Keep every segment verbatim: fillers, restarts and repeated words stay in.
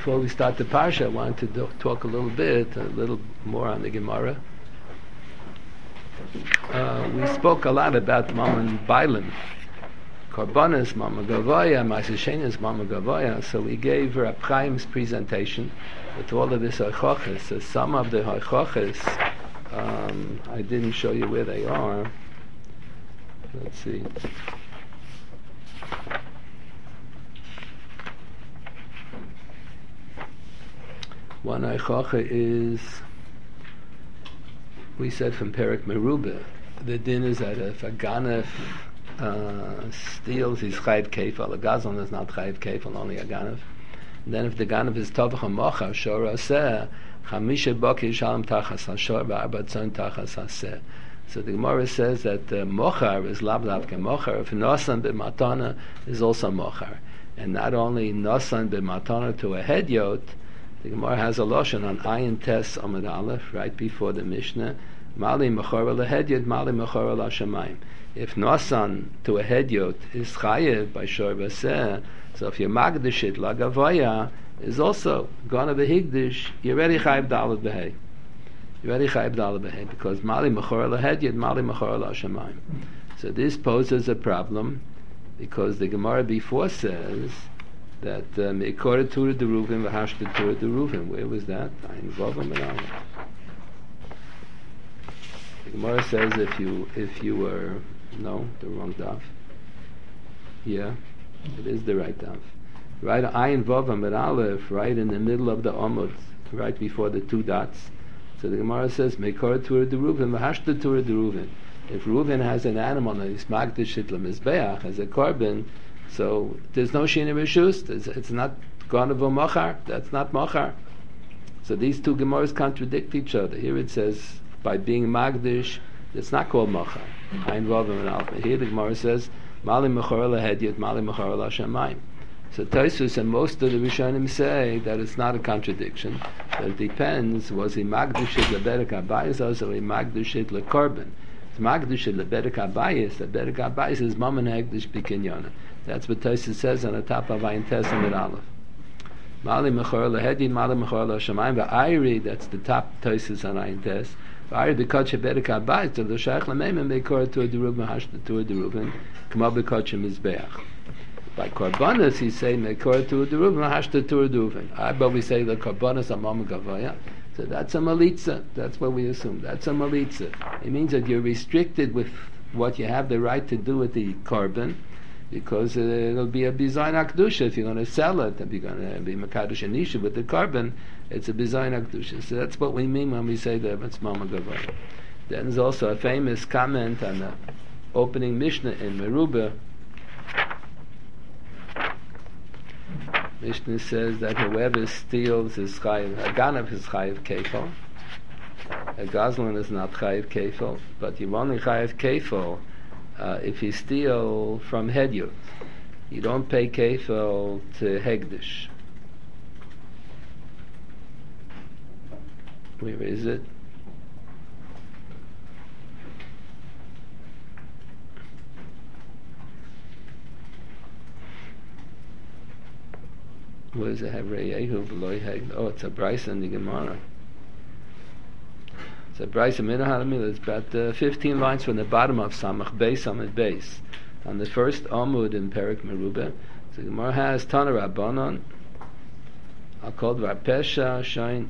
before we start the parsha, I wanted to do, talk a little bit, a little more on the Gemara. Uh, we spoke a lot about Mammon Bailim, Korbanos, Mama Gavoya, Masishenis, Mama Gavoya. So we gave Rab Chaim's presentation with all of his haichoches. So some of the haichoches, um, I didn't show you where they are. Let's see. One haichoche is, we said from Perek Merubah, the din is that if a ganef uh, steals, he's chayiv kefal. A gazlan is not chayiv kefal, only a ganef. And then if the ganef is tovach hamocha, shor aseh, chamisha boki shalom tachas hashor, v'arba tzon tachas haseh. So the Gemara says that uh, mochar is lav lav ke mochar. If nosan b'matana is also mochar. And not only nosan b'matana to a hedyot, the Gemara has a lashon on ayin tes amud aleph, right before the Mishnah, mali mechora lehedyot, mali mechora l'shamayim. If nosan to a hedyot is chayev by shor v'aseh, so if you magdish it lagavoya is also gonna be higdish, you're already chayev dalad behei. You're already chayev dalad behei because mali mechora lehedyot, mali mechora l'shamayim. So this poses a problem because the Gemara before says that meikora tura deruvim v'hashta tura deruvim. Where was that? I involve them in all. The Gemara says if you if you were no the wrong daf. Yeah, it is the right daf. Right, I involve them in aleph, right in the middle of the amud, right before the two dots. So the Gemara says meikora tura deruvim v'hashta tura deruvim. If Reuven has an animal that is magdish it lemizbeach as a korban, so there's no shina rishus. It's, it's not gonavu machar. That's not machar. So these two gemaras contradict each other. Here it says by being magdish, it's not called machar. I involve him in alpha. Here the Gemara says mali machar lehedyot, mali machar l'shamayim. So Tosfos and most of the Rishonim say that it's not a contradiction. That it depends. Was he magdish it leberek habayis or he magdish it lekorban? It's magdish it leberek habayis. The berek habayis is mammon hegdish bikinyana. That's what Tosfos says on the top of Ayin Tes and Aleph. Mali mechor lehedin, mali mechor l'shamayim. V'ayri, that's the top Tosfos on Ayin Tes. V'ayri b'kotche berek habayis, so the shaykh l'meimim meikor to a deruvim, hashta to a deruvim, k'ma b'kotche mizbeach. By korbanos, he say meikor to a deruvim, hashta to a deruvim. But we say the korbanos are mama gavoya. So that's a malitza. That's what we assume. That's a malitza. It means that you're restricted with what you have the right to do with the korban, because uh, it'll be a bizayin akdusha if you're going to sell it, if you're going to be mekadosh and nisha with the korban, it's a bizayin akdusha. So that's what we mean when we say that it's mama gavoya. Then there's also a famous comment on the opening Mishnah in Merubah. Mishnah says that whoever steals is chayiv, a ganav is chayiv kefal. A gazlan is not chayiv kefal, but you only chayiv kefal Uh, if you steal from hedyot, you don't pay kefil to hegdish. Where is it? Where does it have reyehu below hegdish? Oh, it's a brisa in the Gemara. So Brisa Minah it's about uh, fifteen lines from the bottom of Samach Beis Amud Beis. On the first Amud in Perek Merubah, so the Gemara has Tana Rabbanon, I'll call it Varpesha, Shain,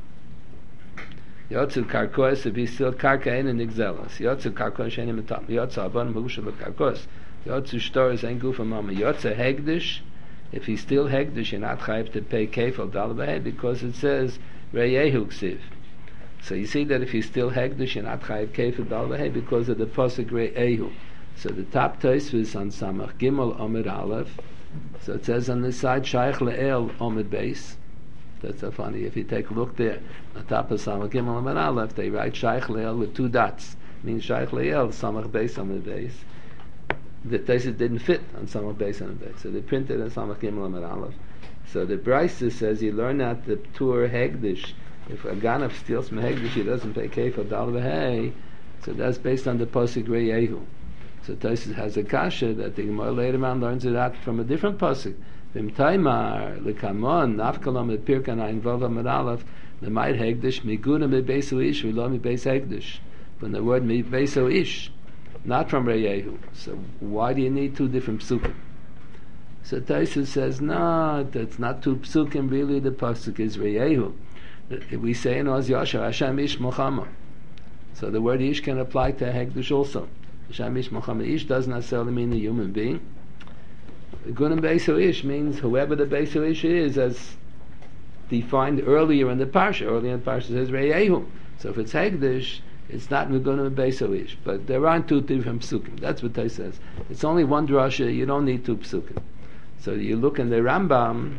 Yotzu Karkois, if he still Karka Ein and Nigzelas, Yotzu Karkois, Shain and Metam, Yotzu Abon, Magusha Karkois, Yotzu Shtor Ein Gufa Mama, Yotzu Hegdish, if he still Hegdish, you're not chayiv to pay Kefal Dalabah, because it says Reyehu Ksiv. So you see that if you still hegdish, you're not chayiv kefil dalvahei because of the pasuk re'ehu. So the top Tosfos on Samach Gimel Amud Aleph. So it says on this side Shaykh le'el Amud Beis. That's so funny. If you take a look there, on top of Samach Gimel Amud Aleph, they write Shaykh le'el with two dots. It means Shaykh le'el Samach Beis Amud Beis. The Tosfos didn't fit on Samach Beis Amud Beis, so they printed on Samach Gimel Amud Aleph. So the Brisa says you learn that the Tur hegdish. If a ganav steals from hegdish, he doesn't pay kefil dal v'hei. So that's based on the pasuk reyehu. So Tosfos has a kasha that the Gemara later on learns it out from a different pasuk. Vim taimar lekamon nafkalom et pirkan ein vova medalef the might hegdish miguna mi beso ish we lo mi beis hegdish from the word mi beso ish, not from Reyehu. So why do you need two different psukim? So Taisus says, no, that's not two psukim. Really, the pasuk is Reyehu. We say in Oz Yashar, Hashem ish mochama. So the word ish can apply to hegdish also. Hashem ish mochama. Ish doesn't necessarily mean a human being. Gunim beso ish means whoever the beso ish is, as defined earlier in the parsha. Earlier in the parsha says Reyehu. So if it's hegdish, it's not Megunim Beso Ish, but there aren't two different psukim. That's what Tais says. It's only one drasha. You don't need two psukim. So you look in the Rambam.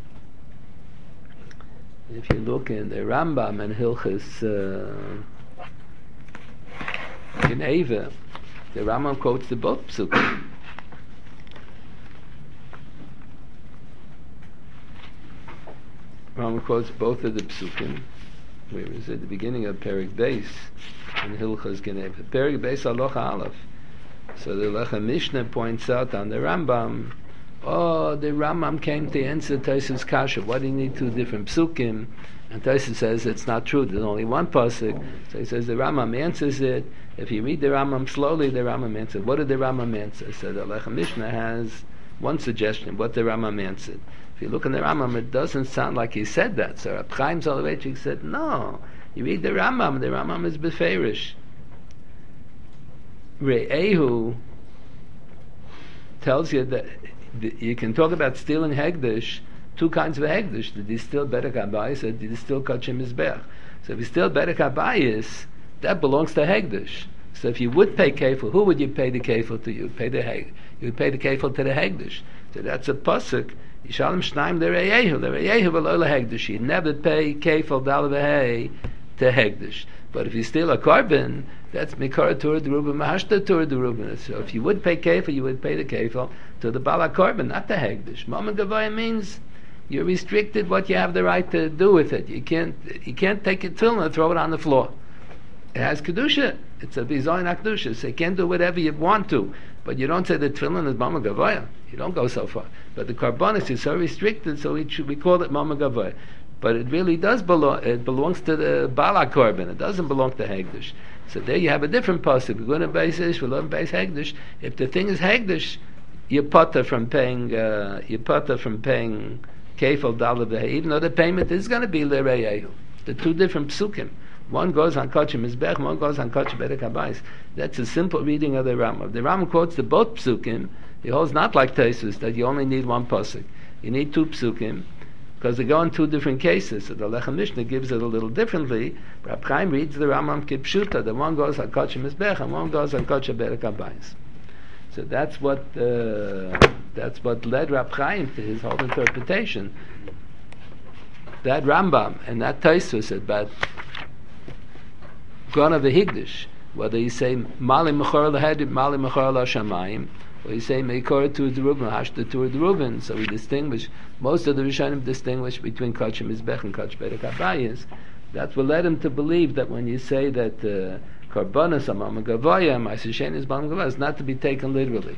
If you look in the Rambam and Hilchis uh, in Eva, the Rambam quotes the both psukim. Rambam quotes both of the psukim. Where is it? The beginning of Perik Beis in Hilchas Geneva. Perik Beis Alocha Aleph. So the Lecha Mishnah points out on the Rambam, oh, the Rambam came to answer Taisus Kasha. Why do you need two different psukim? And Taisus says it's not true. There's only one pasuk. So he says the Rambam answers it. If you read the Rambam slowly, the Rambam answers. What did the Rambam answer? So the Lecha Mishnah has one suggestion. What the Rambam answered. If you look in the Rambam, it doesn't sound like he said that. So Reb Chaim Soloveitchik said, no. You read the Rambam, the Rambam is beferish. Re'ehu tells you that you can talk about stealing hegdish, two kinds of hegdish. Did he steal bedek habayis or did he steal kachim mizbech? So if he steal bedek habayis, that belongs to hegdish. So if you would pay kefil, who would you pay the kefil to? You would pay the heg. You would pay the kefil to the hegdish. So that's a pasuk. Yishalem shnaim the reyehu, the reyehu v'lo lehegdish. You never pay kefil dal v'hei to hegdish. But if you steal a carbon, that's mikara tur derubin, mahashta tur derubin. So if you would pay kefil, you would pay the kefil to the bala carbon, not the hegdish. Mama gavaya means you're restricted what you have the right to do with it. You can't you can't take it tefillin and throw it on the floor. It has kedusha. It's a bizoin kedusha. So you can't do whatever you want to. But you don't say the tefillin is mama gavaya. You don't go so far. But the karbonis is so restricted, so we, should, we call it mama gavaya. But it really does belong. It belongs to the bala korban. It doesn't belong to hegdish. So there you have a different pasuk. We're going to base ish. We're going to base hegdish. If the thing is hegdish, you putter from paying. Uh, you putter from paying kefil dalav, even though the payment is going to be lereyehu. The two different psukim. One goes on kachim mizbech, one goes on kachim bedek habayis. That's a simple reading of the Rambam. The Rambam quotes the both psukim. He holds not like Taisus that you only need one pasuk. You need two psukim because they go in two different cases. So the Lechem Mishnah gives it a little differently. Reb Chaim reads the Rambam kipshuta. The one goes on kachim mizbech and one goes on kachim bedek habayis. So that's what uh, that's what led Reb Chaim to his whole interpretation. That Rambam and that Taisus about Gona v'higdish, whether you say Mali Mechor Lahedib, Mali Mechor LaShamayim, or you say Meikor to Derubin, Hashta to Derubin, so we distinguish, most of the Rishonim distinguish between Kach Mizbech and Kach Bedek Habayis. That will lead him to believe that when you say that uh, Karbonas Amam Gavaya, Ma'aseh is Bam Gavaya, is not to be taken literally.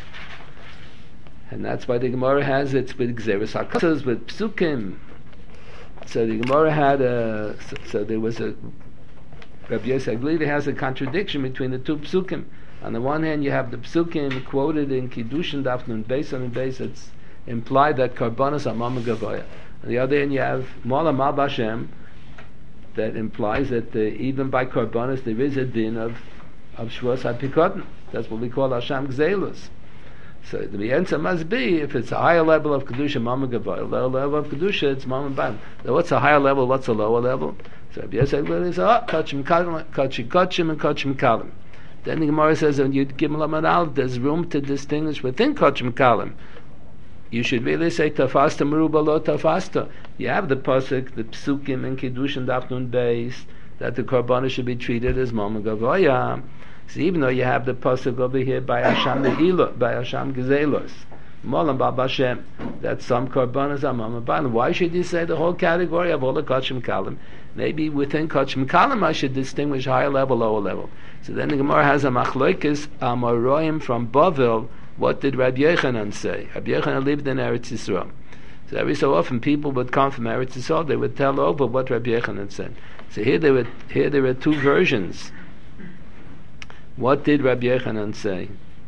And that's why the Gemara has it with Gzeres HaKosas, with Psukim. So the Gemara had a, so, so there was a, Rabbi Yosef Glili has a contradiction between the two psukim. On the one hand, you have the psukim quoted in Kiddushin Daf Nun Beis and Beis that's implied that Karbonos Amam Gavaya. On the other hand, you have Mola Mal Bashem that implies that uh, even by Karbonos there is a din of of Shvos HaPikotin. That's what we call Hashem Gzelus. So the answer must be if it's a higher level of Kedusha, Mama Gavaya, lower level of Kedusha, it's Mama Bam. Now what's a higher level, what's a lower level? So Rabbi Yosef says, oh, Kachim Kalim, Kachim Kachim and Kachim Kalim. Then the Gemara says, when you give Lamanal, there's room to distinguish within Kachim Kalim. You should really say Tafasta Meruba Lo Tafasta. You have the pasuk, the Psukim and Kiddushin Daf Nun Beis, that the Korbanah should be treated as Mama Gavaya. So even though you have the pasuk over here by Hashem Ne'ilah, by Hashem Gezelos, Molam Bab Hashem, that some Korbanos are Mama Ban. Why should you say the whole category of all the Kachim Kalim? Maybe within Kachim Kalim I should distinguish higher level, lower level. So then the Gemara has a Machloikis Amoroim from Bavel, what did Rabbi Yochanan say? Rabbi Yochanan lived in Eretz Yisrael. So every so often people would come from Eretz Yisrael, they would tell over what Rabbi Yochanan said. So here there were here there were two versions. What did Rabbi Yochanan say?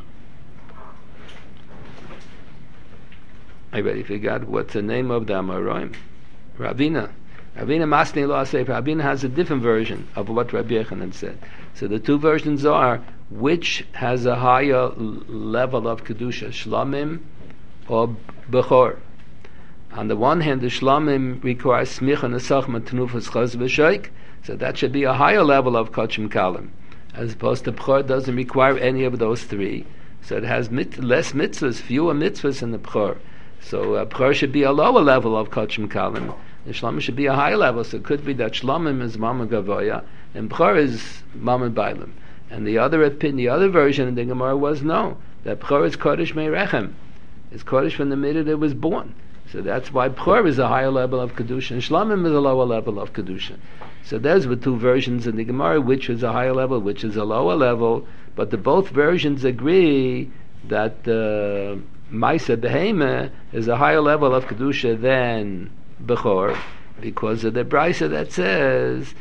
I already forgot what's the name of the Amoraim. Ravina. Ravina Masni Lo Asef. Ravina has a different version of what Rabbi Yochanan said. So the two versions are, which has a higher l- level of Kedusha, Shlamim or Bechor? On the one hand, the Shlamim requires Smicha Nesach Matnufas Chaz V'Shoik, so that should be a higher level of Kachim Kalim, as opposed to Bechor doesn't require any of those three. So it has mit- less mitzvahs, fewer mitzvahs in the Bechor. So uh, Bechor should be a lower level of Kachim Kalim. The Shlamim should be a higher level. So it could be that Shlamim is Mama Gavoya and Bechor is Mama Bailim. And the other opinion, the other version in the Gemara was no, that Bechor is Kodesh Meirechem. It's Kodesh from the minute it was born. So that's why Bechor is a higher level of Kedusha and Shlamim is a lower level of Kedusha. So there's the two versions in the Gemara, which is a higher level, which is a lower level. But the both versions agree that uh, Maisa Behema is a higher level of Kedusha than Bechor, because of the Brisa that says,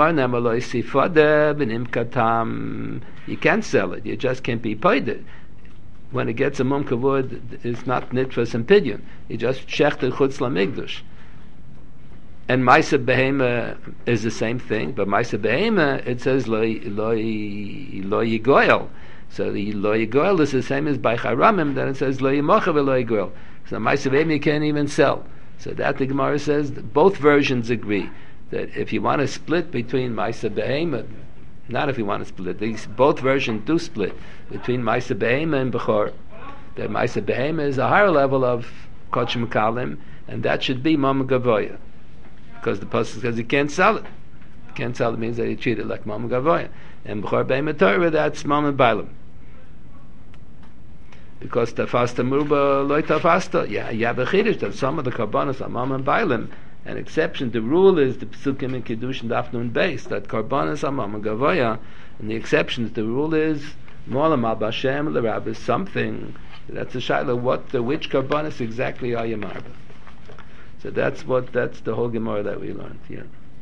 you can't sell it, you just can't be paid it. When it gets a mum kavod, it's not nitfas and pidyon. You just shechter chutz lamigdush. And Maisa Behema is the same thing, but Maisa Behema, it says lo lo lo yigoel. So the lo yigoel is the same as by Charamim, then it says lo yimocha ve lo yigoel. So Maisa Behema you can't even sell. So that the Gemara says that both versions agree that if you want to split between Maisa Behema, not if you want to split, these both versions do split between Maisa Behema and Bechor. That Maisa Behema is a higher level of Kochim Kalim, and that should be Mama Gavoya, because the pasuk says you can't sell it. You can't sell it means that you treat it like Mama Gavoya, and Bechor Behema Torah, that's Mama Bailam. Because tafasta murba loy tafasta, yeah, you have a chiddush that some of the karbanos are Mama Bailam. An exception, the rule is the Pesukim in Kiddush and Dafnun base that Karbanas are Mama Gavoya, and the exceptions, the rule is Molam Al Bashem L'Rab is something. That's a shaila. What, the which Karbanas exactly are Yamarba? So that's what that's the whole Gemara that we learned here.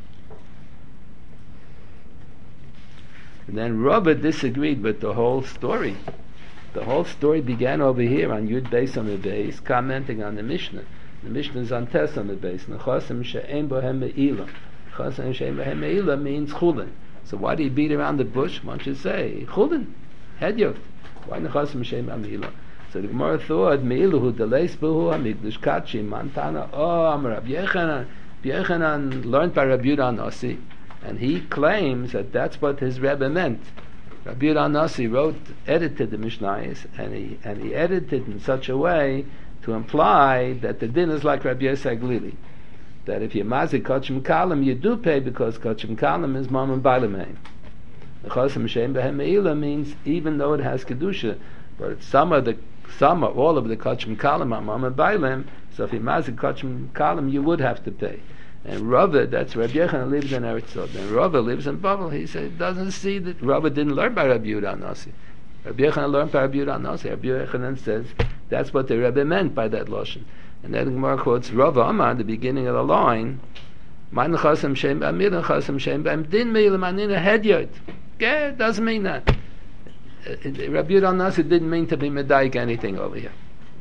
And then Rabba disagreed with the whole story. The whole story began over here on Yud Beis on the base, commenting on the Mishnah. The Mishnah is on Tes on the base. Nechasim she'en bohem me'ilah. Nechasim she'en bohem me'ilah means chulin. So why do you beat around the bush? Why don't you say chulin, head yoke? Why nechasim she'en bohem me'ilah? So the Gemara thought me'ilahu deleis buhu hamikdash kachi mantana. Oh, I'm Rabbi Yochanan. Rabbi Yochanan learned by Rabbi Yehuda Nasi, and he claims that that's what his Rebbe meant. Rabbi Yehuda Nasi wrote, edited the Mishnayos, and he and he edited in such a way to imply that the din is like Rabbi Yosef Glili, that if you mazik kachim kalim, you do pay because kachim kalim is mom and bailamay. The chosim shem behem meila means even though it has kedusha, but some of the some or all of the kachim kalim are mom and bailam. So if you mazik kachim kalim, you would have to pay. And Rava, that's Rabbi Yochanan lives in Eretz Yisrael. And Rava lives in Bavel. He said doesn't see that Rava didn't learn by Rabbi Yehuda Nasi. Rabbi Yochanan learned by Rabbi Yehuda Nasi. Rabbi Yochanan says that's what the Rebbe meant by that lashon. And then the Gemara quotes Rava Amar at the beginning of the line. Man chasam shem b'amir chasam shem b'am din meila manina hedyot. Okay, it doesn't mean that. Rabbi Yehuda Nasi didn't mean to be medaik anything over here.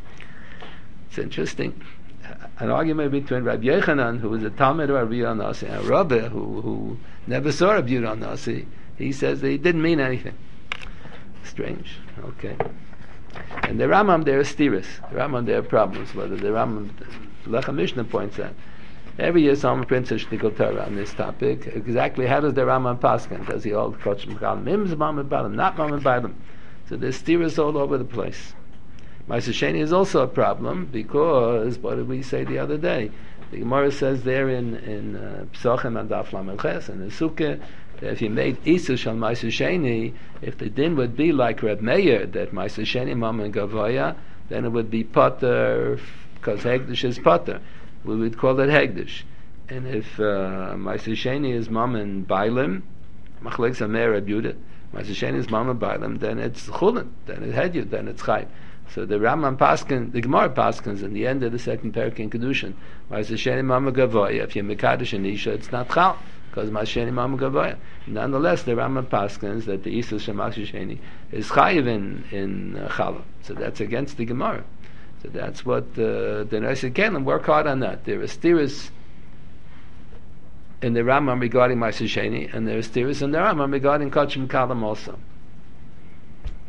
It's interesting. An argument between Rabbi Yochanan, who was a Talmud of Rabbi Yehuda Nasi, and Rabbi, who who never saw Rabbi Yehuda Nasi, he says that he didn't mean anything. Strange. Okay. And the Rambam there is stiris. The Rambam there are problems. Whether the Rambam, Lechem Mishnah points out, every year someone prints a shtickle Torah on this topic. Exactly how does the Rambam paskin? Does he hold Kochim Kalim? Mims Mamad Balam, not Mamad Balam. So there's stiris all over the place. Ma'aser Sheni is also a problem because what did we say the other day? The Gemara says there in in uh, Psachim and Daf Lamed Ches and in Sukkah that if you made Isu Shal Ma'aser Sheni, if the din would be like Reb Meir that Ma'aser Sheni Mam and Gavoya, then it would be Potter because Hegdish is Potter. We would call it Hegdish. And if uh, Ma'aser Sheni is Mam and Bailim, Machlek Samer Reb Yehuda, Ma'aser Sheni is Mam and Bailim, then it's Chulin, then it's Hedyot, then it's Chayv. So the Rambam Paskin, the Gemara Paskins, in the end of the second parak in Kedushin, Ma'aseh Mama Gavoya, if you're Mekadosh an Isha, it's not Chal, because Ma'aseh Mama Gavoya. Nonetheless, the Rambam Paskins, that the Isa Shemach Sheni is Chayiv in, in uh, Chala. So that's against the Gemara. So that's what uh, the Nurse Kelim work hard on that. There are steers in the Rambam regarding Ma'aseh Sheni, and there are steers in the Rambam regarding Kachim Kalam also.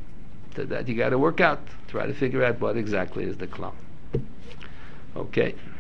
So that you got to work out, try to figure out what exactly is the klal. Okay.